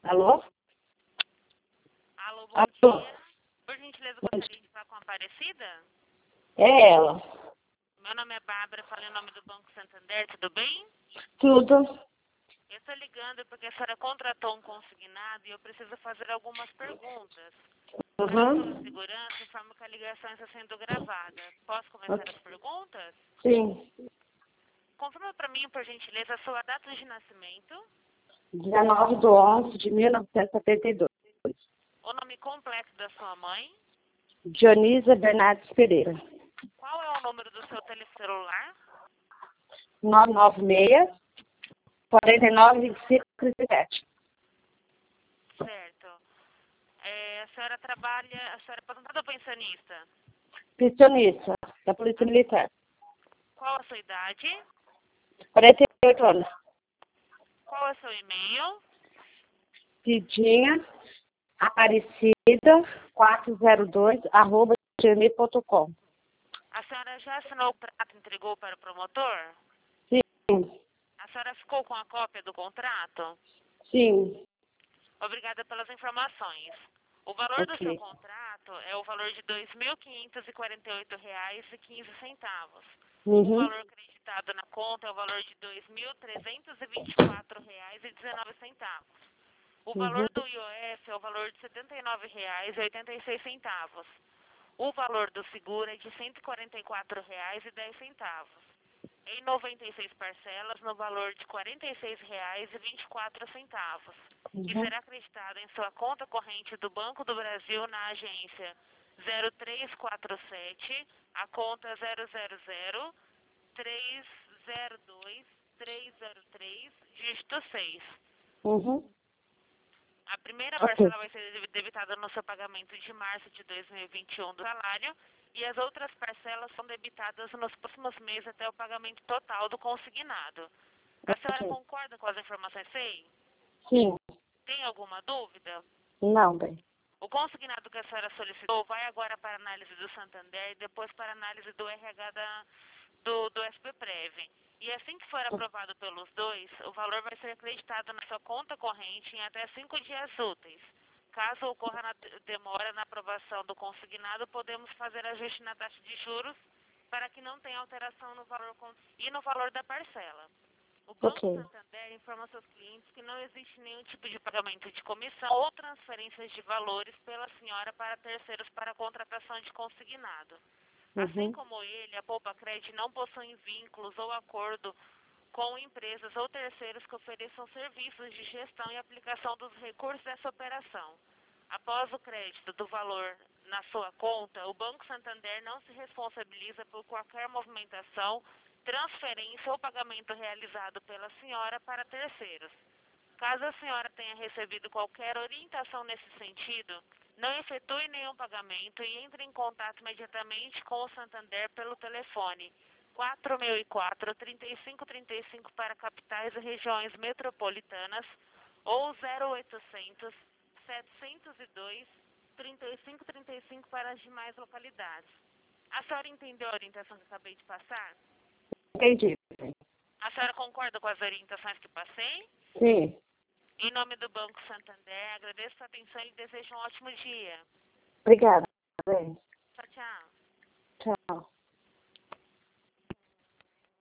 Alô? Alô, bom Alô? dia. Por gentileza, gostaria de falar com a Aparecida? É ela. Meu nome é Bárbara, falo em nome do Banco Santander, tudo bem? Tudo. Eu estou ligando porque a senhora contratou um consignado e eu preciso fazer algumas perguntas. Para sua Uhum. segurança, informo que a ligação está sendo gravada. Posso começar Ok. as perguntas? Sim. Confirma para mim, por gentileza, a sua data de nascimento, 19/11/1972. o nome completo da sua mãe, Dionísia Bernardes Pereira. qual é o número do seu telecelular, 996 49 25 37. certo? A senhora trabalha, a senhora é aposentada ou pensionista? Pensionista da Polícia Militar. Qual a sua idade? 48 anos. Qual é o seu e-mail? Cidinha Aparecida 402 @gmail.com. A senhora já assinou o contrato e entregou para o promotor? Sim. A senhora ficou com a cópia do contrato? Sim. Obrigada pelas informações. O valor do seu Ok. contrato é o valor de R$ 2.548,15. O Uhum. valor creditado na conta é o valor de R$ 2.324,19. O Uhum. valor do IOF é o valor de R$ 79,86. O valor do seguro é de R$ 144,10. Em 96 parcelas, no valor de R$ 46,24, que Uhum. será acreditado em sua conta corrente do Banco do Brasil na agência 0347, a conta 000-302-303, dígito 6. Uhum. A primeira Ok. parcela vai ser debitada no seu pagamento de março de 2021 do salário e as outras parcelas são debitadas nos próximos meses até o pagamento total do consignado. A senhora Ok. concorda com as informações FEI? Sim. Tem alguma dúvida? Não, bem. O consignado que a senhora solicitou vai agora para análise do Santander e depois para análise do RH do SPPrev. E assim que for aprovado pelos dois, o valor vai ser acreditado na sua conta corrente em até 5 dias úteis. Caso ocorra demora na aprovação do consignado, podemos fazer ajuste na taxa de juros para que não tenha alteração no valor e no valor da parcela. O Banco Ok. Santander informa seus clientes que não existe nenhum tipo de pagamento de comissão ou transferências de valores pela senhora para terceiros para a contratação de consignado. Assim Uhum. como ele, a Poupa Cred não possui vínculos ou acordo com empresas ou terceiros que ofereçam serviços de gestão e aplicação dos recursos dessa operação. Após o crédito do valor na sua conta, o Banco Santander não se responsabiliza por qualquer movimentação, transferência ou pagamento realizado pela senhora para terceiros. Caso a senhora tenha recebido qualquer orientação nesse sentido, não efetue nenhum pagamento e entre em contato imediatamente com o Santander pelo telefone 4004-3535 para capitais e regiões metropolitanas ou 0800 702 3535 para as demais localidades. A senhora entendeu a orientação que acabei de passar? Entendi. A senhora concorda com as orientações que passei? Sim. Em nome do Banco Santander, agradeço a atenção e desejo um ótimo dia. Obrigada. Bem. Tchau, tchau. Tchau.